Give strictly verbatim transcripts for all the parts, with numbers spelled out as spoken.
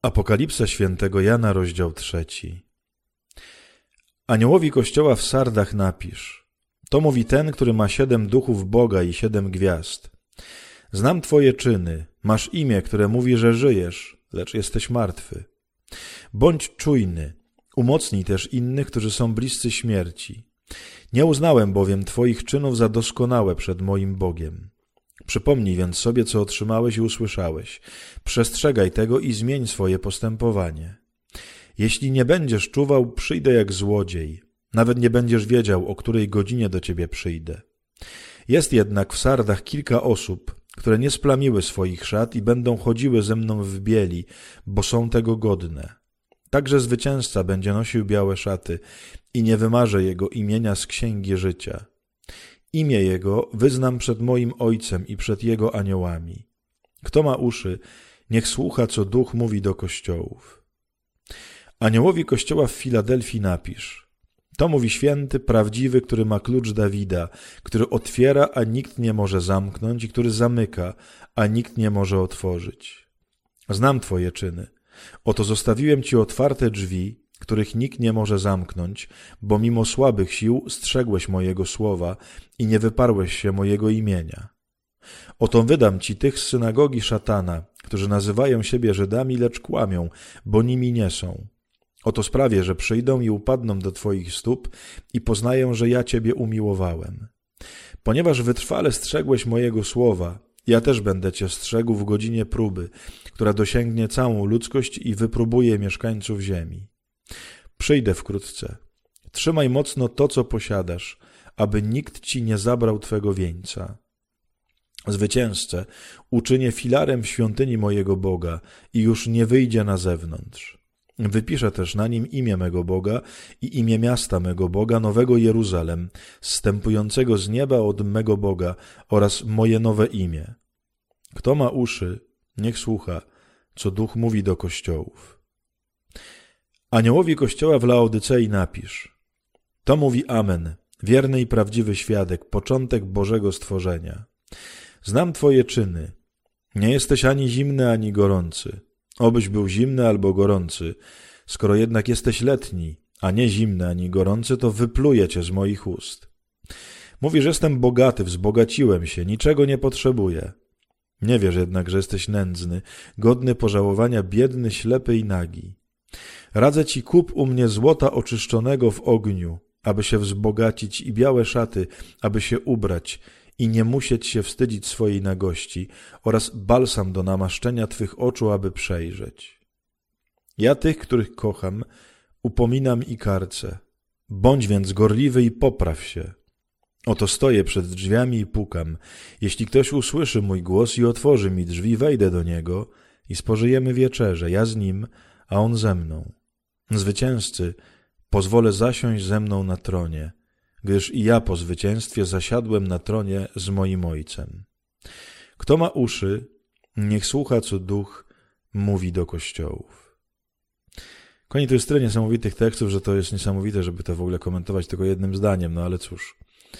Apokalipsa świętego Jana, rozdział trzeci. Aniołowi kościoła w Sardach napisz: to mówi ten, który ma siedem duchów Boga i siedem gwiazd. Znam twoje czyny, masz imię, które mówi, że żyjesz, lecz jesteś martwy. Bądź czujny, umocnij też innych, którzy są bliscy śmierci. Nie uznałem bowiem twoich czynów za doskonałe przed moim Bogiem. Przypomnij więc sobie, co otrzymałeś i usłyszałeś. Przestrzegaj tego i zmień swoje postępowanie. Jeśli nie będziesz czuwał, przyjdę jak złodziej. Nawet nie będziesz wiedział, o której godzinie do ciebie przyjdę. Jest jednak w Sardach kilka osób, które nie splamiły swoich szat i będą chodziły ze mną w bieli, bo są tego godne. Także zwycięzca będzie nosił białe szaty i nie wymarzę jego imienia z księgi życia. Imię jego wyznam przed moim Ojcem i przed jego aniołami. Kto ma uszy, niech słucha, co Duch mówi do kościołów. Aniołowi kościoła w Filadelfii napisz: to mówi święty, prawdziwy, który ma klucz Dawida, który otwiera, a nikt nie może zamknąć, i który zamyka, a nikt nie może otworzyć. Znam twoje czyny. Oto zostawiłem ci otwarte drzwi, których nikt nie może zamknąć, bo mimo słabych sił strzegłeś mojego słowa i nie wyparłeś się mojego imienia. Oto wydam ci tych z synagogi szatana, którzy nazywają siebie Żydami, lecz kłamią, bo nimi nie są. Oto sprawię, że przyjdą i upadną do twoich stóp i poznają, że ja ciebie umiłowałem. Ponieważ wytrwale strzegłeś mojego słowa, ja też będę cię strzegł w godzinie próby, która dosięgnie całą ludzkość i wypróbuje mieszkańców ziemi. Przyjdę wkrótce. Trzymaj mocno to, co posiadasz, aby nikt ci nie zabrał twego wieńca. Zwycięzcę uczynię filarem w świątyni mojego Boga i już nie wyjdzie na zewnątrz. Wypiszę też na nim imię mego Boga i imię miasta mego Boga, Nowego Jeruzalem, zstępującego z nieba od mego Boga, oraz moje nowe imię. Kto ma uszy, niech słucha, co Duch mówi do kościołów. Aniołowi kościoła w Laodycei napisz: to mówi Amen, wierny i prawdziwy świadek, początek Bożego stworzenia. Znam twoje czyny. Nie jesteś ani zimny, ani gorący. Obyś był zimny albo gorący. Skoro jednak jesteś letni, a nie zimny ani gorący, to wypluję cię z moich ust. Mówisz, że jestem bogaty, wzbogaciłem się, niczego nie potrzebuję. Nie wiesz jednak, że jesteś nędzny, godny pożałowania, biedny, ślepy i nagi. Radzę ci, kup u mnie złota oczyszczonego w ogniu, aby się wzbogacić, i białe szaty, aby się ubrać i nie musieć się wstydzić swojej nagości, oraz balsam do namaszczenia twych oczu, aby przejrzeć. Ja tych, których kocham, upominam i karcę. Bądź więc gorliwy i popraw się. Oto stoję przed drzwiami i pukam. Jeśli ktoś usłyszy mój głos i otworzy mi drzwi, wejdę do niego i spożyjemy wieczerzę, ja z nim, a on ze mną. Zwycięzcy pozwolę zasiąść ze mną na tronie, gdyż i ja po zwycięstwie zasiadłem na tronie z moim Ojcem. Kto ma uszy, niech słucha, co Duch mówi do kościołów. Koni, to jest tyle niesamowitych tekstów, że to jest niesamowite, żeby to w ogóle komentować tylko jednym zdaniem, no ale cóż.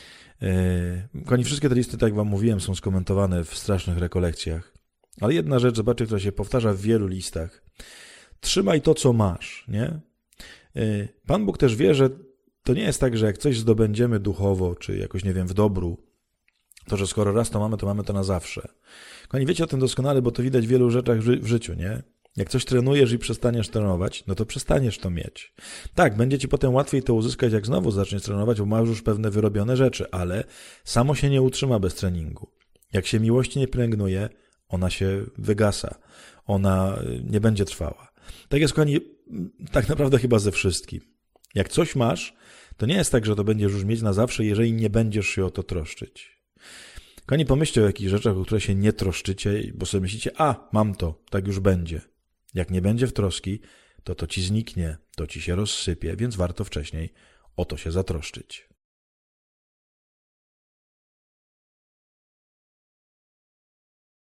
Koni, wszystkie te listy, tak jak wam mówiłem, są skomentowane w strasznych rekolekcjach. Ale jedna rzecz, zobaczcie, która się powtarza w wielu listach. Trzymaj to, co masz, nie? Pan Bóg też wie, że to nie jest tak, że jak coś zdobędziemy duchowo, czy jakoś, nie wiem, w dobru, to że skoro raz to mamy, to mamy to na zawsze. Kochani, wiecie o tym doskonale, bo to widać w wielu rzeczach w życiu, nie? Jak coś trenujesz i przestaniesz trenować, no to przestaniesz to mieć. Tak, będzie ci potem łatwiej to uzyskać, jak znowu zaczniesz trenować, bo masz już pewne wyrobione rzeczy, ale samo się nie utrzyma bez treningu. Jak się miłości nie pielęgnuje, ona się wygasa. Ona nie będzie trwała. Tak jest, kochani, tak naprawdę chyba ze wszystkim. Jak coś masz, to nie jest tak, że to będziesz już mieć na zawsze, jeżeli nie będziesz się o to troszczyć. Kochani, pomyślcie o jakichś rzeczach, o które się nie troszczycie, bo sobie myślicie, a, mam to, tak już będzie. Jak nie będzie w troski, to to ci zniknie, to ci się rozsypie, więc warto wcześniej o to się zatroszczyć.